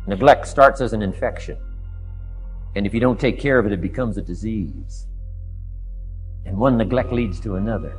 Neglect starts as an infection. And if you don't take care of it, it becomes a disease. And one neglect leads to another.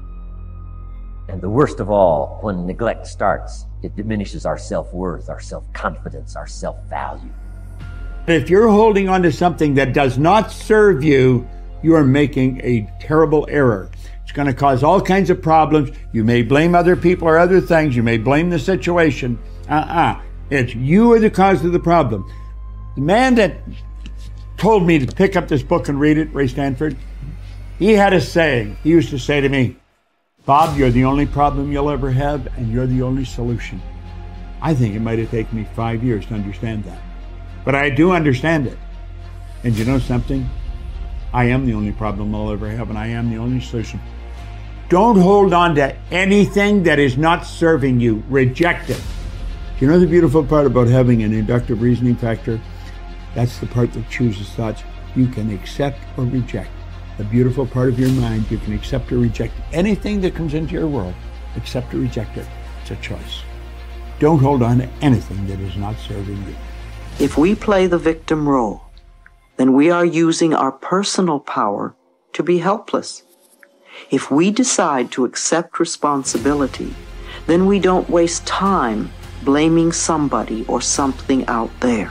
And the worst of all, when neglect starts, it diminishes our self-worth, our self-confidence, our self-value. If you're holding on to something that does not serve you, you are making a terrible error. It's going to cause all kinds of problems. You may blame other people or other things. You may blame the situation. It's you are the cause of the problem. The man that told me to pick up this book and read it, Ray Stanford, he had a saying. He used to say to me, Bob, you're the only problem you'll ever have, and you're the only solution. I think it might have taken me 5 years to understand that. But I do understand it. And you know something? I am the only problem I'll ever have, and I am the only solution. Don't hold on to anything that is not serving you. Reject it. You know the beautiful part about having an inductive reasoning factor? That's the part that chooses thoughts. You can accept or reject. The beautiful part of your mind, you can accept or reject anything that comes into your world. Accept or reject it. It's a choice. Don't hold on to anything that is not serving you. If we play the victim role, then we are using our personal power to be helpless. If we decide to accept responsibility, then we don't waste time blaming somebody or something out there.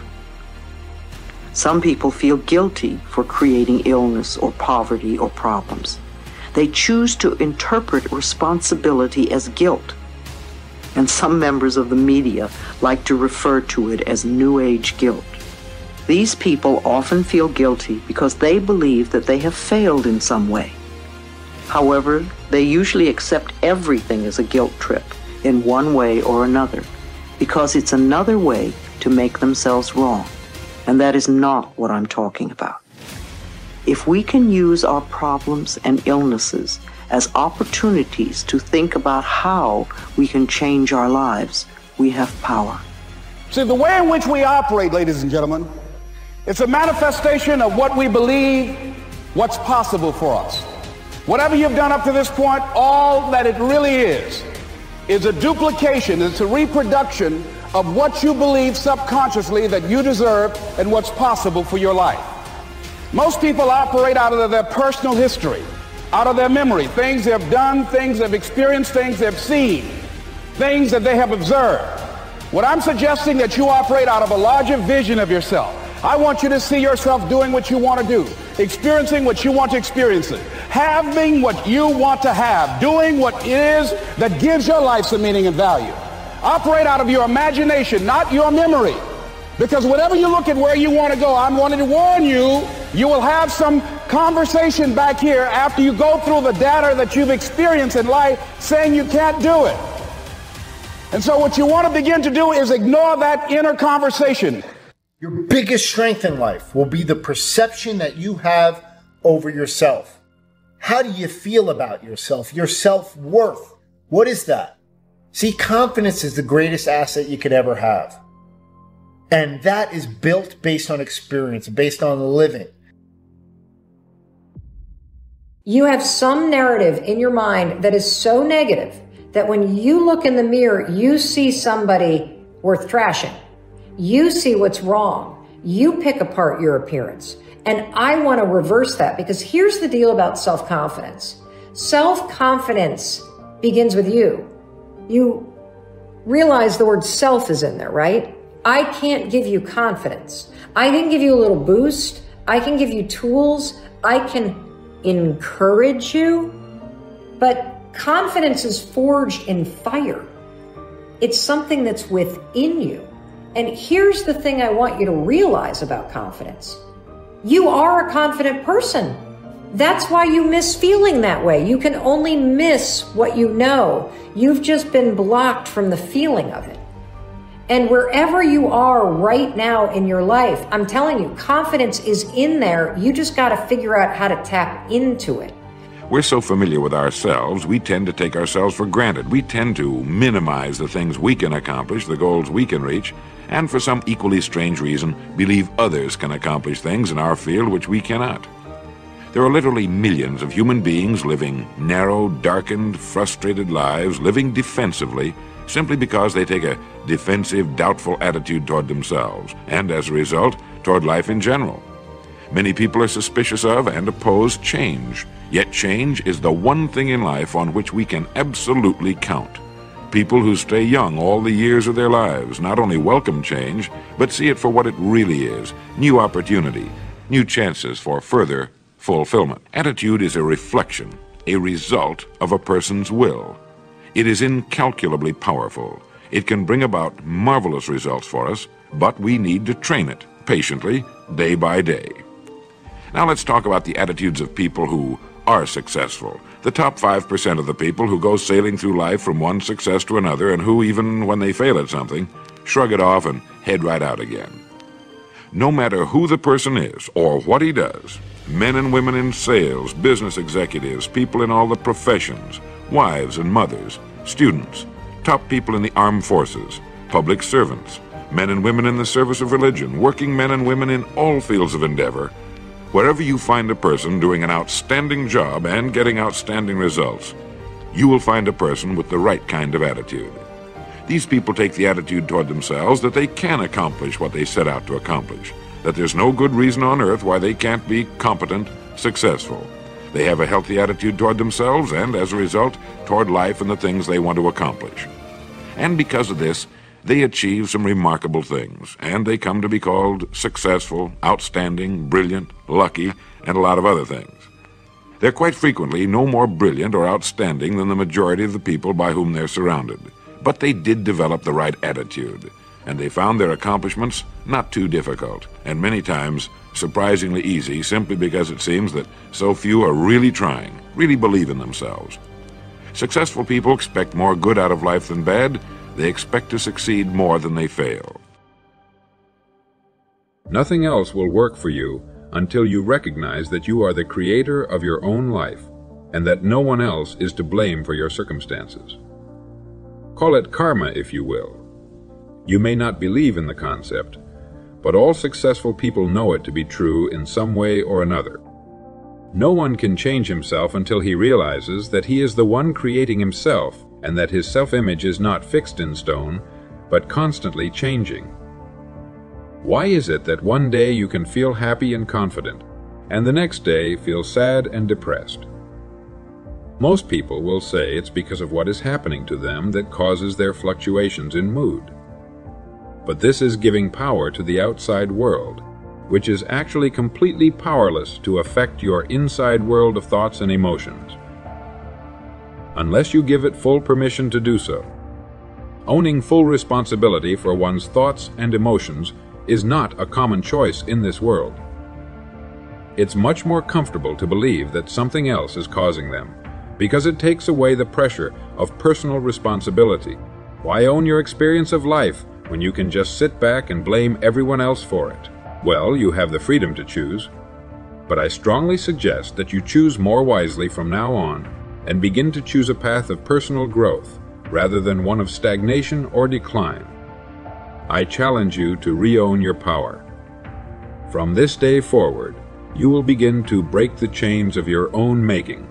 Some people feel guilty for creating illness or poverty or problems. They choose to interpret responsibility as guilt. And some members of the media like to refer to it as New Age guilt. These people often feel guilty because they believe that they have failed in some way. However, they usually accept everything as a guilt trip in one way or another, because it's another way to make themselves wrong. And that is not what I'm talking about. If we can use our problems and illnesses as opportunities to think about how we can change our lives, we have power. See, the way in which we operate, ladies and gentlemen, it's a manifestation of what we believe, what's possible for us. Whatever you've done up to this point, all that it really is a duplication, it's a reproduction of what you believe subconsciously that you deserve and what's possible for your life. Most people operate out of their personal history, out of their memory, things they've done, things they've experienced, things they've seen, things that they have observed. What I'm suggesting that you operate out of a larger vision of yourself. I want you to see yourself doing what you want to do, experiencing what you want to experience, having what you want to have, doing what it is that gives your life some meaning and value. Operate out of your imagination, not your memory. Because whenever you look at where you want to go, I'm wanting to warn you, you will have some conversation back here after you go through the data that you've experienced in life saying you can't do it. And so what you want to begin to do is ignore that inner conversation. Your biggest strength in life will be the perception that you have over yourself. How do you feel about yourself? Your self-worth. What is that? See, confidence is the greatest asset you could ever have. And that is built based on experience, based on living. You have some narrative in your mind that is so negative that when you look in the mirror, you see somebody worth trashing. You see what's wrong. You pick apart your appearance. And I want to reverse that, because here's the deal about self-confidence. Self-confidence begins with you. You realize the word self is in there, right? I can't give you confidence. I can give you a little boost. I can give you tools. I can encourage you. But confidence is forged in fire. It's something that's within you. And here's the thing I want you to realize about confidence. You are a confident person. That's why you miss feeling that way. You can only miss what you know. You've just been blocked from the feeling of it. And wherever you are right now in your life, I'm telling you, confidence is in there. You just got to figure out how to tap into it. We're so familiar with ourselves, we tend to take ourselves for granted. We tend to minimize the things we can accomplish, the goals we can reach, and for some equally strange reason, believe others can accomplish things in our field which we cannot. There are literally millions of human beings living narrow, darkened, frustrated lives, living defensively, simply because they take a defensive, doubtful attitude toward themselves, and as a result, toward life in general. Many people are suspicious of and oppose change, yet change is the one thing in life on which we can absolutely count. People who stay young all the years of their lives not only welcome change, but see it for what it really is: new opportunity, new chances for further fulfillment. Attitude is a reflection, a result of a person's will. It is incalculably powerful. It can bring about marvelous results for us, but we need to train it patiently, day by day. Now let's talk about the attitudes of people who are successful. The top 5% of the people who go sailing through life from one success to another, and who, even when they fail at something, shrug it off and head right out again. No matter who the person is or what he does, men and women in sales, business executives, people in all the professions, wives and mothers, students, top people in the armed forces, public servants, men and women in the service of religion, working men and women in all fields of endeavor, wherever you find a person doing an outstanding job and getting outstanding results, you will find a person with the right kind of attitude. These people take the attitude toward themselves that they can accomplish what they set out to accomplish, that there's no good reason on earth why they can't be competent, successful. They have a healthy attitude toward themselves and, as a result, toward life and the things they want to accomplish. And because of this, they achieve some remarkable things, and they come to be called successful, outstanding, brilliant, lucky, and a lot of other things. They're quite frequently no more brilliant or outstanding than the majority of the people by whom they're surrounded. But they did develop the right attitude, and they found their accomplishments not too difficult, and many times surprisingly easy, simply because it seems that so few are really trying, really believe in themselves. Successful people expect more good out of life than bad. They expect to succeed more than they fail. Nothing else will work for you until you recognize that you are the creator of your own life and that no one else is to blame for your circumstances. Call it karma, if you will. You may not believe in the concept, but all successful people know it to be true in some way or another. No one can change himself until he realizes that he is the one creating himself and that his self-image is not fixed in stone, but constantly changing. Why is it that one day you can feel happy and confident, and the next day feel sad and depressed? Most people will say it's because of what is happening to them that causes their fluctuations in mood. But this is giving power to the outside world, which is actually completely powerless to affect your inside world of thoughts and emotions, unless you give it full permission to do so. Owning full responsibility for one's thoughts and emotions is not a common choice in this world. It's much more comfortable to believe that something else is causing them, because it takes away the pressure of personal responsibility. Why own your experience of life when you can just sit back and blame everyone else for it? Well, you have the freedom to choose, but I strongly suggest that you choose more wisely from now on and begin to choose a path of personal growth rather than one of stagnation or decline. I challenge you to re-own your power. From this day forward, you will begin to break the chains of your own making.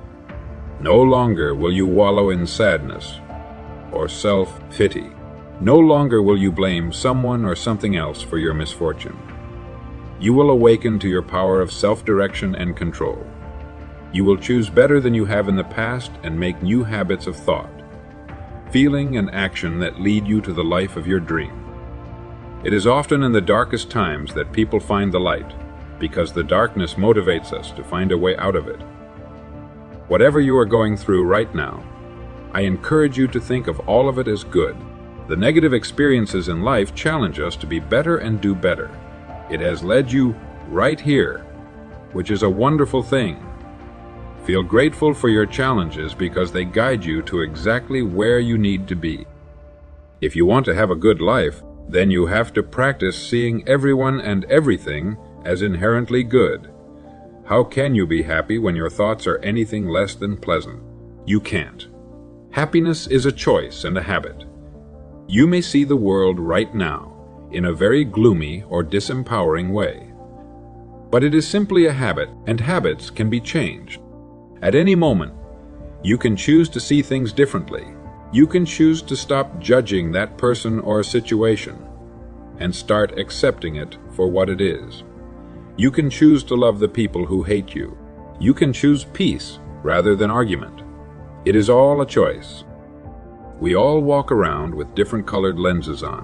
No longer will you wallow in sadness or self-pity. No longer will you blame someone or something else for your misfortune. You will awaken to your power of self-direction and control. You will choose better than you have in the past and make new habits of thought, feeling, and action that lead you to the life of your dream. It is often in the darkest times that people find the light, because the darkness motivates us to find a way out of it. Whatever you are going through right now, I encourage you to think of all of it as good. The negative experiences in life challenge us to be better and do better. It has led you right here, which is a wonderful thing. Feel grateful for your challenges because they guide you to exactly where you need to be. If you want to have a good life, then you have to practice seeing everyone and everything as inherently good. How can you be happy when your thoughts are anything less than pleasant? You can't. Happiness is a choice and a habit. You may see the world right now in a very gloomy or disempowering way. But it is simply a habit, and habits can be changed. At any moment, you can choose to see things differently, You can choose to stop judging that person or situation and start accepting it for what it is. You can choose to love the people who hate you. You can choose peace rather than argument. It is all a choice. We all walk around with different colored lenses on.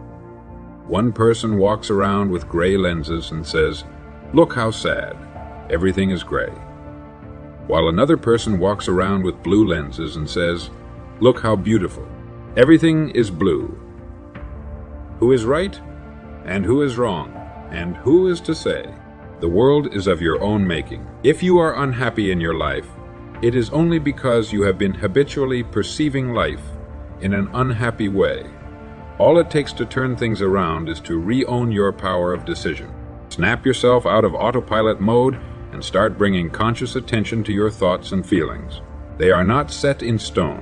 One person walks around with gray lenses and says, "Look how sad. Everything is gray." While another person walks around with blue lenses and says, "Look how beautiful. Everything is blue." Who is right and who is wrong, and who is to say? The world is of your own making. If you are unhappy in your life, it is only because you have been habitually perceiving life in an unhappy way. All it takes to turn things around is to re-own your power of decision. Snap yourself out of autopilot mode and start bringing conscious attention to your thoughts and feelings. They are not set in stone.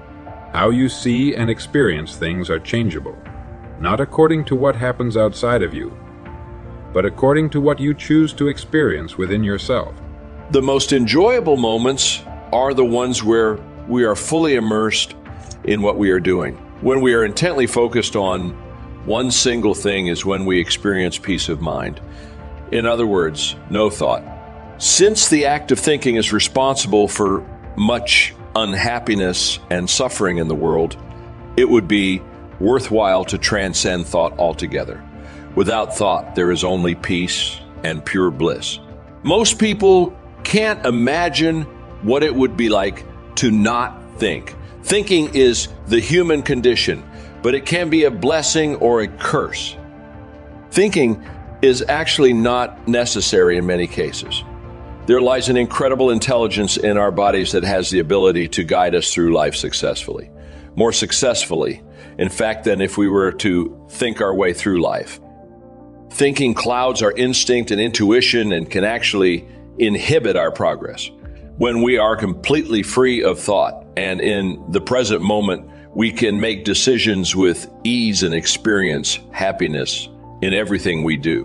How you see and experience things are changeable, not according to what happens outside of you, but according to what you choose to experience within yourself. The most enjoyable moments are the ones where we are fully immersed in what we are doing. When we are intently focused on one single thing is when we experience peace of mind. In other words, no thought. Since the act of thinking is responsible for much unhappiness and suffering in the world, it would be worthwhile to transcend thought altogether. Without thought, there is only peace and pure bliss. Most people can't imagine what it would be like to not think. Thinking is the human condition, but it can be a blessing or a curse. Thinking is actually not necessary in many cases. There lies an incredible intelligence in our bodies that has the ability to guide us through life successfully. More successfully, in fact, than if we were to think our way through life. Thinking clouds our instinct and intuition and can actually inhibit our progress. When we are completely free of thought and in the present moment, we can make decisions with ease and experience happiness in everything we do.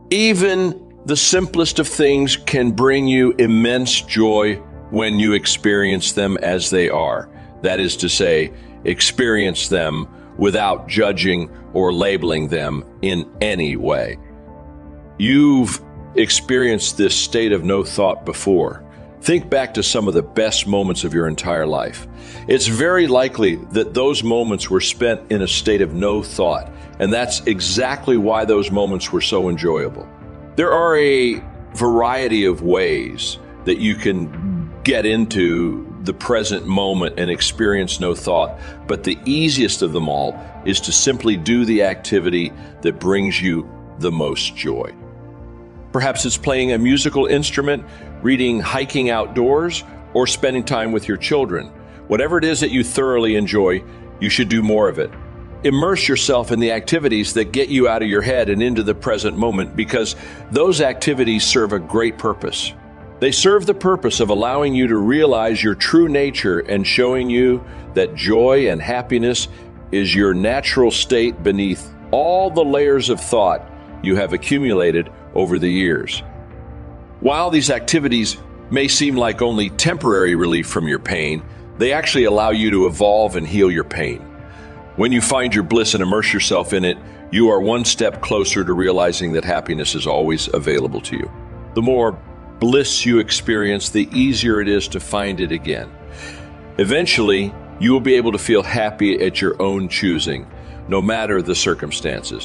Even the simplest of things can bring you immense joy when you experience them as they are. That is to say, experience them without judging or labeling them in any way. You've experienced this state of no thought before. Think back to some of the best moments of your entire life. It's very likely that those moments were spent in a state of no thought, and that's exactly why those moments were so enjoyable. There are a variety of ways that you can get into the present moment and experience no thought, but the easiest of them all is to simply do the activity that brings you the most joy. Perhaps it's playing a musical instrument, reading, hiking outdoors, or spending time with your children. Whatever it is that you thoroughly enjoy, you should do more of it. Immerse yourself in the activities that get you out of your head and into the present moment, because those activities serve a great purpose. They serve the purpose of allowing you to realize your true nature and showing you that joy and happiness is your natural state beneath all the layers of thought you have accumulated over the years. While these activities may seem like only temporary relief from your pain, they actually allow you to evolve and heal your pain. When you find your bliss and immerse yourself in it, you are one step closer to realizing that happiness is always available to you. The more bliss you experience, the easier it is to find it again. Eventually, you will be able to feel happy at your own choosing, no matter the circumstances.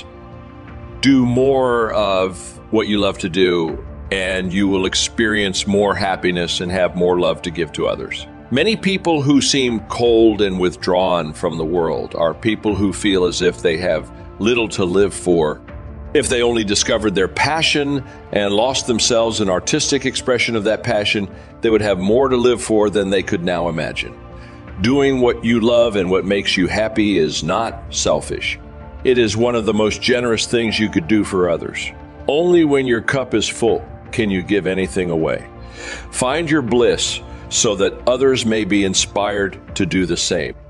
Do more of what you love to do, and you will experience more happiness and have more love to give to others. Many people who seem cold and withdrawn from the world are people who feel as if they have little to live for. If they only discovered their passion and lost themselves in artistic expression of that passion, they would have more to live for than they could now imagine. Doing what you love and what makes you happy is not selfish. It is one of the most generous things you could do for others. Only when your cup is full can you give anything away. Find your bliss so that others may be inspired to do the same.